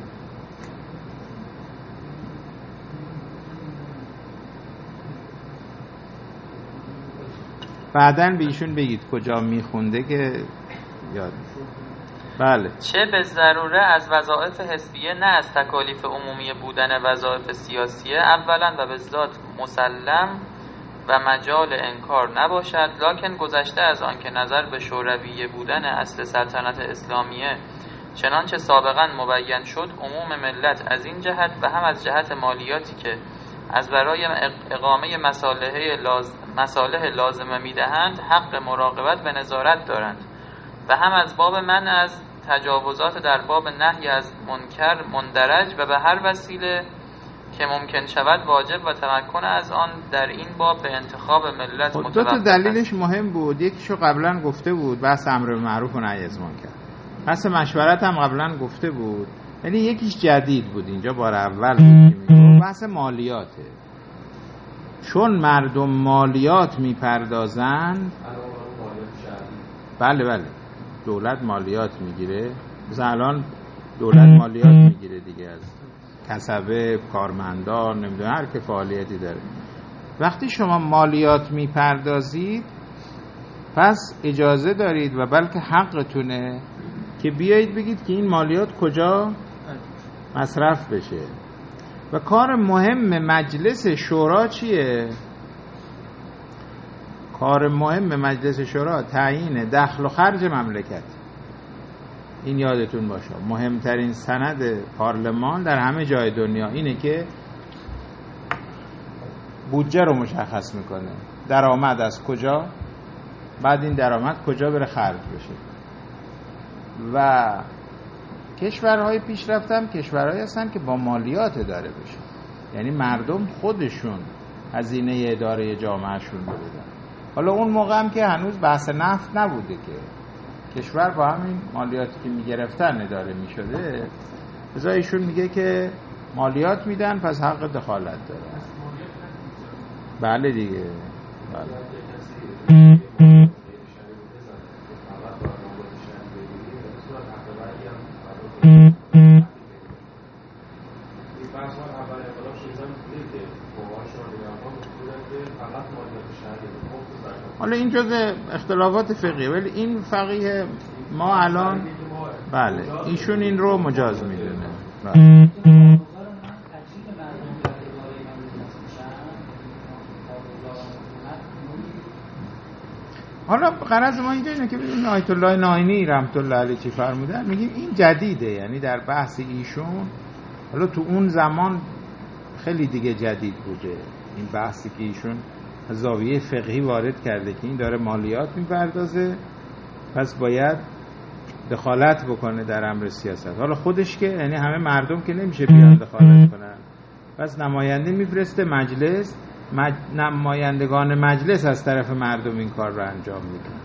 بعدن به ایشون بگید کجا میخونده که یاد. بله. چه به ضروره از وظایف حزبیه نه از تکالیف عمومی بودن وظایف سیاسیه اولا و به ذات مسلم و مجال انکار نباشد، لکن گذشته از آن که نظر به شورویه بودن اصل سلطنت اسلامیه چنانچه سابقا مبین شد، عموم ملت از این جهت و هم از جهت مالیاتی که از برای اقامه مصالح لاز... مصالح لازمه میدهند حق مراقبت و نظارت دارند و هم از باب منع از تجاوزات در باب نهی از منکر مندرج و به هر وسیله که ممکن شود واجب و تمکن از آن در این باب به انتخاب ملت متوقف. دو تا دلیلش مهم بود. یکیشو قبلا گفته بود، بحث امر معروف و نهی از منکر. بحث مشورت هم قبلا گفته بود، یعنی یکیش جدید بود اینجا بار اول بود که میگه بحث مالیاته. چون مردم مالیات میپردازن، بله بله دولت مالیات میگیره، مثلا الان دولت مالیات میگیره دیگه از کسبه، کارمندان، نمیدونم هر که فعالیتی داره. وقتی شما مالیات میپردازید پس اجازه دارید و بلکه حقتونه که بیایید بگید که این مالیات کجا مصرف بشه. و کار مهم مجلس شورا چیه؟ کار مهم مجلس شورا تعیین دخل و خرج مملکت. این یادتون باشه، مهمترین سند پارلمان در همه جای دنیا اینه که بودجه رو مشخص میکنه، درآمد از کجا، بعد این درآمد کجا بره خرج بشه. و کشورهای پیشرفته هم کشورهایی هستن که با مالیات اداره بشه، یعنی مردم خودشون هزینه اداره جامعهشون رو بدن. حالا اون موقع هم که هنوز بحث نفت نبوده که کشور با همین مالیاتی که میگرفتن اداره میشده، ازا ایشون میگه که مالیات میدن پس حق دخالت داره. بله دیگه بله. حالا این جزء اختلافات فقهی، ولی این فقیه ما الان بله ایشون این رو مجاز میدونه. بله. حالا غرض ما اینجا اینه که ببینیم آیت الله ناینی رحمت الله علیه چی فرمودن. میگیم این جدیده، یعنی در بحث ایشون حالا تو اون زمان خیلی دیگه جدید بوده این بحثی که ایشون از زاویه فقهی وارد کرده که این داره مالیات میپردازه پس باید دخالت بکنه در امر سیاست. حالا خودش که یعنی همه مردم که نمیشه بیان دخالت کنن، پس نماینده میفرسته مجلس، مج... نمایندگان مجلس از طرف مردم این کار رو انجام میدن.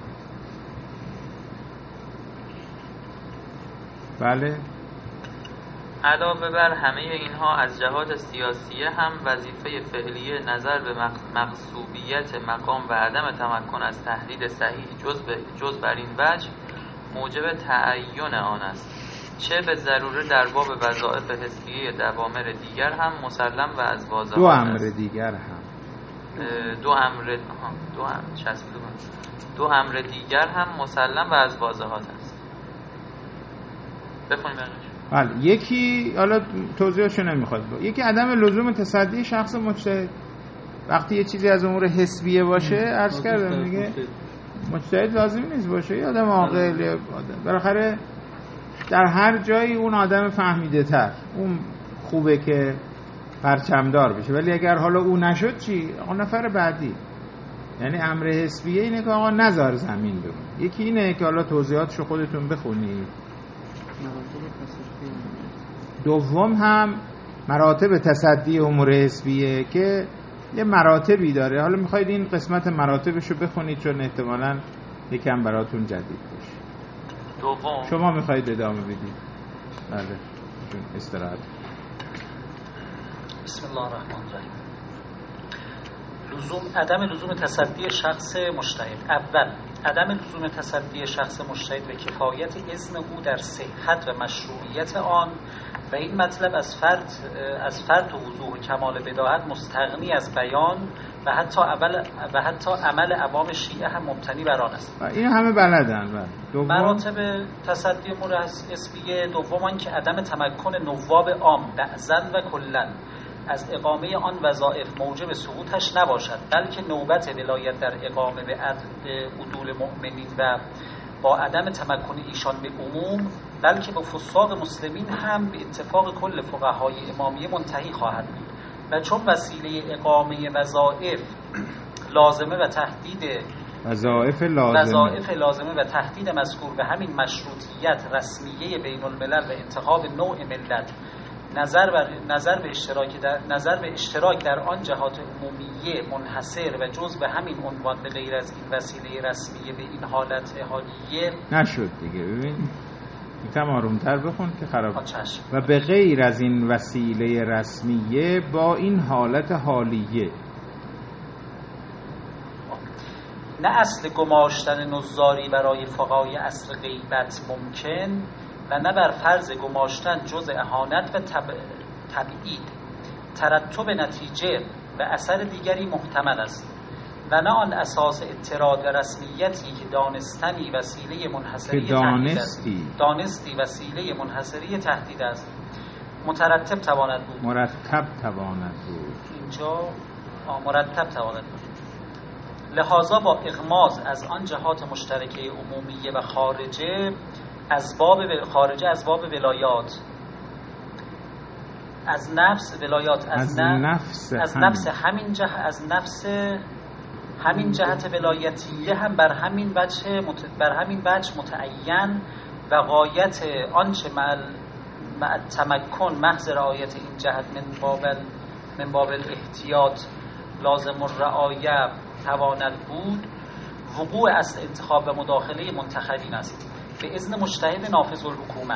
بله. علاوه بر همه اینها از جهات سیاسیه هم وظیفه فعلیه نظر به مغصوبیت مقام و عدم تمکن از تحدید صحیح جز, جز بر این وجه موجب تعین آن است، چه به ضروره در باب وظایف حزبیه دوامر دیگر هم مسلم و از واضح دو امر دیگر هم دو امر آها دو امر چسبیده دو امر دیگر هم مسلم و از واضحات است. بخونیم بقیه‌اش. بله، یکی حالا توضیحشو نمیخواد با. یکی عدم لزوم تصدی شخص مجتهد. وقتی یه چیزی از امور حسبیه باشه عرض کردم دیگه مجتهد لازم نیست باشه، یه آدم عاقل، آدم بالاخره در هر جایی اون آدم فهمیده تر اون خوبه که پرچمدار بشه. ولی اگر حالا اون نشد چی؟ آقا نفر بعدی، یعنی امر حسبیه اینه که آقا نذار زمین بمون. یکی اینه که حالا توضیحاتشو خودتون بخونید. دوم هم مراتب تصدی امور حسبیه که یه مراتبی داره. حالا میخواید این قسمت مراتبشو بخونید چون احتمالاً یکم براتون جدید باشه. دوم شما میخواید ادامه بدید؟ بله چون استراحت. بسم الله الرحمن الرحیم. لزوم عدم لزوم تصدی شخص مجتهد. اول، عدم لزوم تصدی شخص مجتهد به کفایت اذن او در صحت و مشروعیت آن و این مطلب از فرد از فرد و وضوح کمال بداهت مستغنی از بیان و حتی عمل و حتی عمل عوام شیعه هم مبتنی بر آن است. این همه بلدن. دوم مراتب تصدی امور حسبیه. دوم آن که عدم تمکن نواب عام بعضاً و کلاً از اقامه آن وظایف موجب سقوطش نباشد، بلکه نوبت ولایت در اقامه به عدول مؤمنین و با عدم تمکن ایشان به عموم بلکه به فساق مسلمین هم به اتفاق کل فقهای امامیه منتهی خواهد بود. و چون وسیله اقامه وظایف لازمه و تهدید وظایف لازمه وظایف لازمه و تهدید مذکور به همین مشروطیت رسمیه بین الملل و انتخاب نوع ملت نظر بر نظر به اشتراک در نظر به اشتراک در آن جهات عمومیه منحصر و جز به همین عنوان به غیر از این وسیله رسمیه به این حالت حالیه نشد دیگه. ببین یکم آرومتر بخون که خراب. و به غیر از این وسیله رسمیه با این حالت حالیه، نه اصل گماشتن نظاری برای فقای اصل غیبت ممکن و نه بر فرض گماشتن جز اهانت و تب... تبعید ترتب نتیجه و اثر دیگری محتمل است و نه آن اساس اعتراض و رسمیتی که دانستنی وسیله منحصری تهدید است. دانستی وسیله منحصری تهدید است مترتب تواند بود مرتب تواند بود اینجا مرتب تواند بود. لحاظا با اغماض از آن جهات مشترکه عمومیه و خارجه اسباب خارجه اسباب ولایات از نفس ولایات از, از نفس از همین. نفس همین جه از نفس همین جهت ولایتیه هم بر همین وجه مت... بر همین وجه متعین و غایت آنچه مع مع تمکن محض رعایت این جهت من بابل من بابل احتیاط لازم الرعایه تواند بود وقوع اصل انتخاب و مداخله منتخبین است به اذن مجتهد نافذ الحکومه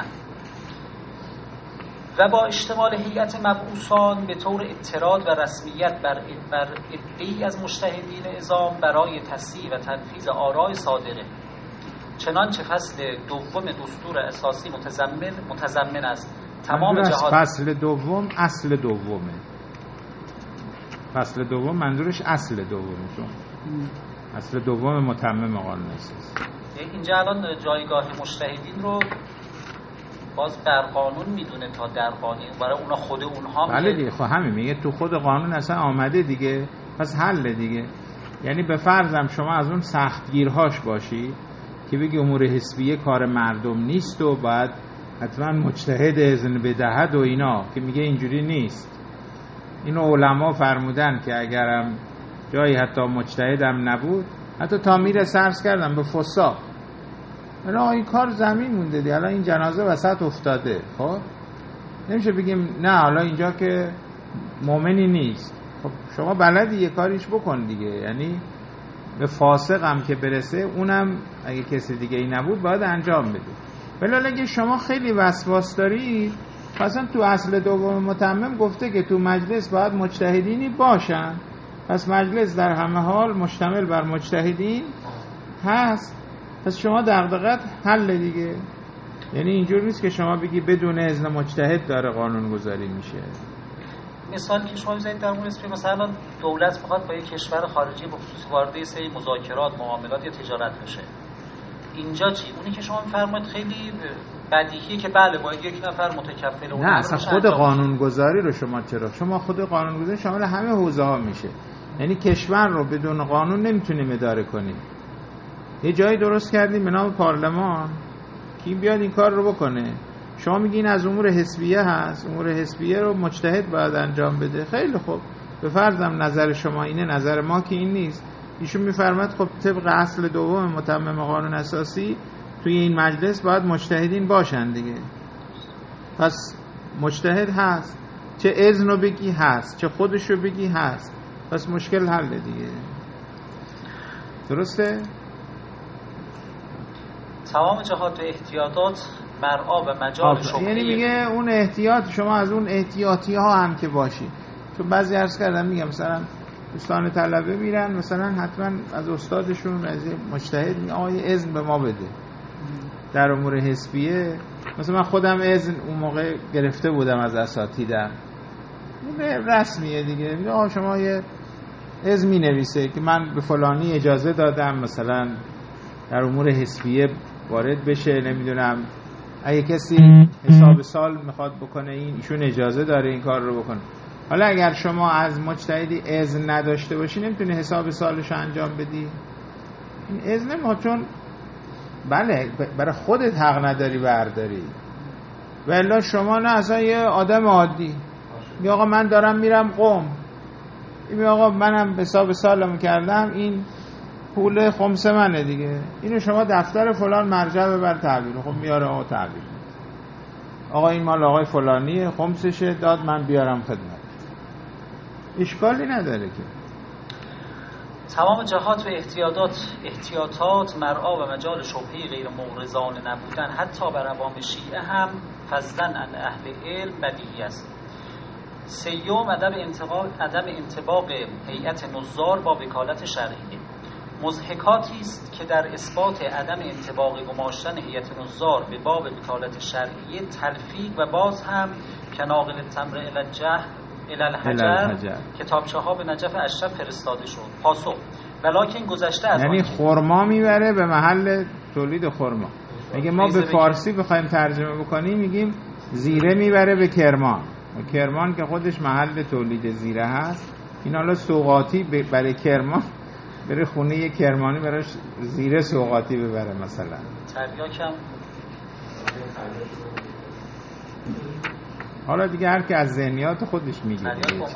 و با اشتمال هیئت مبعوثان به طور اعتراض و رسمیت بر بر عده‌ای از مجتهدین عظام برای تصحیح و تنفیذ آراء صادقه، چنانچه فصل دوم دستور اساسی متضمن متضمن است تمام جهات. فصل دوم اصل دومه. فصل دوم منظورش اصل دومه، چون اصل دوم متمم قانون اساسی. اینجا الان جایگاه مجتهدین رو باز بر قانون میدونه تا در قانون برای اونا خود اونها. بله دیگه، خب همین میگه تو خود قانون اصلا آمده دیگه، پس حل دیگه. یعنی به فرضم شما از اون سختگیرهاش باشی که بگی امور حسبیه کار مردم نیست و باید حتما مجتهد اذن بدهد و اینا، که میگه اینجوری نیست. اینو علما فرمودن که اگرم جایی حتی مجتهدم نبود، حتی تا میره سرس کردم به فساق، نه این کار زمین مونده دی، الان این جنازه وسط افتاده، خب نمیشه بگیم نه حالا اینجا که مؤمنی نیست. خب شما بلدی یه کاریش بکن دیگه، یعنی به فاسق هم که برسه اونم اگه کسی دیگه ای نبود باید انجام بده. ولی اگه شما خیلی وسواس داری، مثلا تو اصل دوم متمم گفته که تو مجلس باید مجتهدینی باشن، پس مجلس در همه حال مشتمل بر مجتهدین هست، پس شما دغدغت حل دیگه. یعنی اینجور نیست که شما بگی بدون اذن مجتهد داره قانون گذاری میشه. مثال که شما می‌زنید در مورد اسپی، مثلا دولت می‌خواد با یک کشور خارجی به خصوص وارد سری مذاکرات، معاملات یا تجارت بشه. اینجا چی؟ اونی که شما می‌فرمایید خیلی بدیهیه که بله باید یک نفر متکفل اون. نه اصلا خود قانونگذاری رو شما چرا؟ شما خود قانونگذاری شامل همه حوزه‌ها میشه. یعنی کشور رو بدون قانون نمیتونیم اداره کنیم. یه جایی درست کردیم به نام پارلمان که بیاد این کار رو بکنه. شما میگین از امور حزبیه هست، امور حزبیه رو مجتهد باید انجام بده. خیلی خوب، به فرضم نظر شما اینه، نظر ما که این نیست. ایشون میفرماد خب طبق اصل دوم متمم قانون اساسی توی این مجلس باید مجتهدین باشن دیگه. پس مجتهد هست، چه اذنو بگی هست، چه خودشو بگی هست، پس مشکل حل دیگه. درسته؟ تمام جهات و احتیاطات مرعا و مجال شبهه. یعنی میگه اون احتیاط، شما از اون احتیاطی ها هم که باشی. چون بعضی عرض کردم میگم مثلا دوستان طلبه میرن مثلا حتما از استادشون از مجتهد میگه آقا یه اذن به ما بده در امور حزبیه. مثلا من خودم اذن اون موقع گرفته بودم از اساتیدم، رسمیه دیگه، میگه آقا شما یه اذن می نویسه که من به فلانی اجازه دادم مثلا در امور حزبیه وارد بشه، نمیدونم اگه کسی حساب سال میخواد بکنه این ایشون اجازه داره این کار رو بکنه. حالا اگر شما از مجتهدی اذن نداشته باشی نمیتونی حساب سالش انجام بدی. این اذن ما چون بله برای خودت حق نداری برداری، ولی شما نه اصلا یه آدم عادی میگه آقا من دارم میرم قم، میگه آقا منم حساب سالمو کردم این پول خمس منه دیگه، اینو شما دفتر فلان مرجع ببر تحویل. خب میاره آقا تحویل، آقا این مال آقای فلانیه خمسشه داد من بیارم خدمت، اشکالی نداره که. تمام جهات و احتیاطات احتیاطات مرعا و مجال شبهه غیر مغرضانه نبودن حتی بر عوام شیعه هم فضلا عن اهل علم بدیهی است. سیوم عدم انتباق عدم انطباق هیئت نظار با وکالت شرعیه. مضحکاتی است که در اثبات عدم انطباق گماشتن هیئت نظار به باب وکالت شرعیه تلفیق و باز هم که ناقل تمر الجه الالحجر کتابچه ها به نجف اشرف فرستاده شد. پاسخ: ولکن گذشته از یعنی خرما میبره به محل تولید خرما. اگه ما به فارسی بخوایم ترجمه بکنیم میگیم زیره میبره به کرمان. کرمان که خودش محل تولید زیره هست، این حالا سوغاتی برای کرمان بره خونه یه کرمانی براش زیره سوغاتی ببره مثلا. تریاکم حالا دیگه هر که از ذهنیات خودش میگه.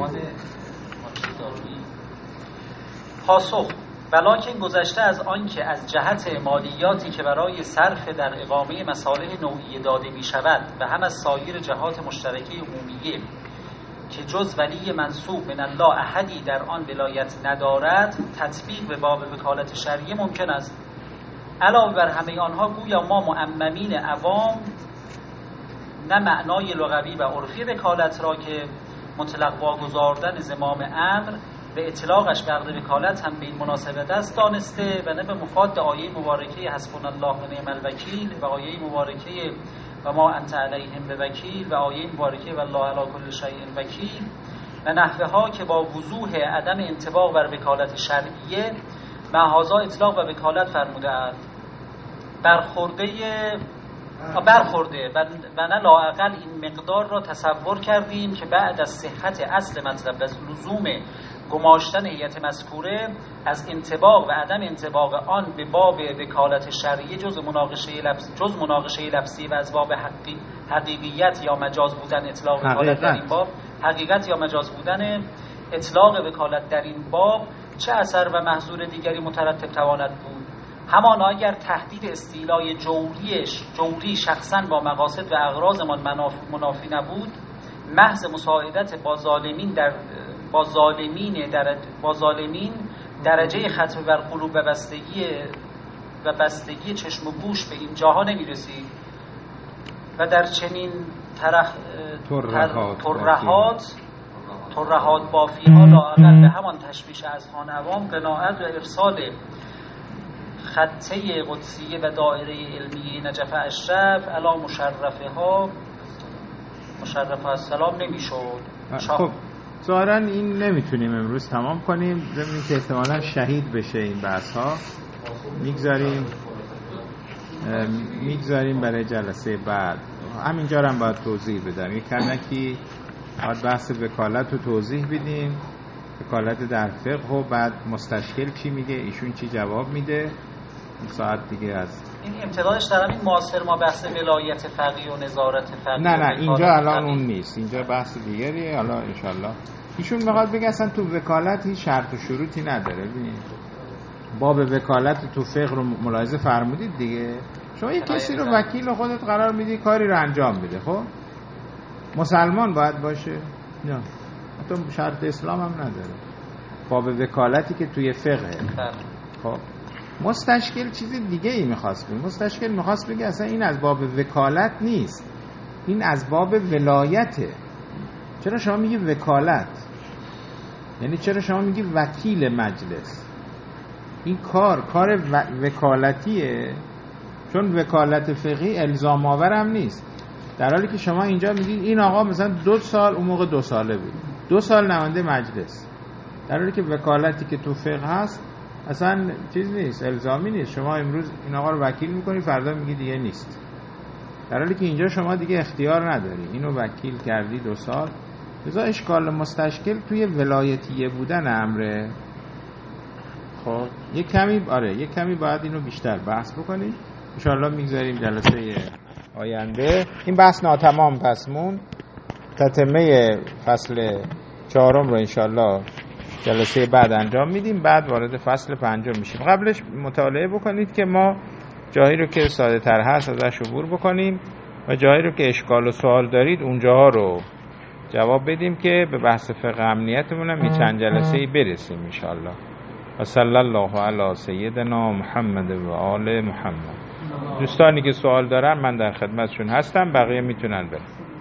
پاسخ: ولکن گذشته از آن که از جهت مالیاتی که برای صرف در اقامه مصالح نوعی داده می شود و هم از سایر جهات مشترکه عمومیه که جز ولی منصوب من الله احدی در آن ولایت ندارد تطبیق به باب وکالت شرعیه ممکن است. علاوه بر همه آنها گویا ما مؤممین عوام نه معنای لغوی و عرفی وکالت را که مطلق واگذاردن زمام امر به اطلاقش به عقد وکالت هم به این مناسبت است دانسته و نه به مفاد آیه مبارکه حسبنا الله و نعم الوکیل و آیه مبارکه و ما انت علیهم بوکیل و آیه مبارکه و الله علی کل شیء وکیل و نحوه ها که با وضوح عدم انطباق بر وکالت شرعیه معهازا اطلاق و وکالت فرموده اند. برخورده برخورده و نه لااقل این مقدار را تصور کردیم که بعد از صحت اصل مطلب و لزوم گماشتن هیئت مذکوره از انطباق و عدم انطباق آن به باب وکالت شرعیه جز مناقشه لفظ جز مناقشه لفظی و از باب حقی حقیقیت یا مجاز بودن اطلاق وکالت در این باب حقیقت یا مجاز بودن اطلاق وکالت در این باب چه اثر و محظور دیگری مترتب تواند بود. همانا اگر تهدید استیلای جوریش جوری شخصا با مقاصد و اغراضمان منافی نبود، محض مساعدت با ظالمین در با ظالمین در با ظالمین درجه ختم بر قلوب و بستگی و بستگی چشم و گوش به این جاها نمی‌رسید و در چنین ترخ ترهات ترهات بافی ها لااقل به همان تشویش از خان عوام قناعت و ارسال خطه قدسیه و دائره علمیه نجف اشرف علی مشرفه ها مشرفه السلام نمیشد. خب ظاهراً این نمیتونیم امروز تمام کنیم، ضمن که احتمالاً شهید بشه این بحث ها. میگذاریم میگذاریم برای جلسه بعد. همینجا هم باید توضیح بدم، یک کمکی باید بحث وکالت رو توضیح بدیم، وکالت در فقه و بعد مستشکل چی میگه، ایشون چی جواب میده. ساعت دیگه از این امتدادش دارم این معاصر ما بحث ولایت فقیه و نظارت فقیه. نه نه اینجا الان اون نیست، اینجا بحث دیگریه. حالا انشالله ایشون میخواد بگه اصلا تو وکالت هیچ شرط و شروطی نداره. ببینید باب وکالت تو فقه رو ملاحظه فرمودید دیگه. شما یک کسی رو وکیل خودت قرار میدی کاری رو انجام بده، خب مسلمان باید باشه؟ نه، حتی شرط اسلام هم نداره. باب وکالتی که توی فقه. خب مستشکل چیز دیگه ای میخواست بگه. مستشکل میخواست بگه اصلا این از باب وکالت نیست، این از باب ولایته. چرا شما میگی وکالت؟ یعنی چرا شما میگی وکیل مجلس؟ این کار کار و... وکالتیه، چون وکالت فقهی الزام آور هم نیست. در حالی که شما اینجا میگید این آقا مثلا دو سال اون موقع دو ساله بود، دو سال نماینده مجلس، در حالی که وکالتی که تو فقه هست اصلا چیز نیست، الزامی نیست. شما امروز این آقا رو وکیل میکنی، فردا میگی دیگه نیست، در حالی که اینجا شما دیگه اختیار نداری، اینو وکیل کردی دو سال. لذا اشکال مستشکل توی ولایتیه بودن امره. خب یک کمی آره یک کمی باید اینو بیشتر بحث بکنید. ان شاء الله میگذاریم جلسه آینده. این بحث ناتمام پس مون، تتمه فصل چهارم رو ان شاء الله جلسه بعد انجام میدیم، بعد وارد فصل پنجم میشیم. قبلش مطالعه بکنید که ما جایی رو که ساده تر هست ازش عبور بکنیم و جایی رو که اشکال و سوال دارید اونجاها رو جواب بدیم که به بحث فقه امنیتمون هم چند جلسه ای برسیم ان شاء الله. و صلی الله علی سیدنا محمد و آل محمد. دوستانی که سوال دارن من در خدمتشون هستم، بقیه میتونن برن.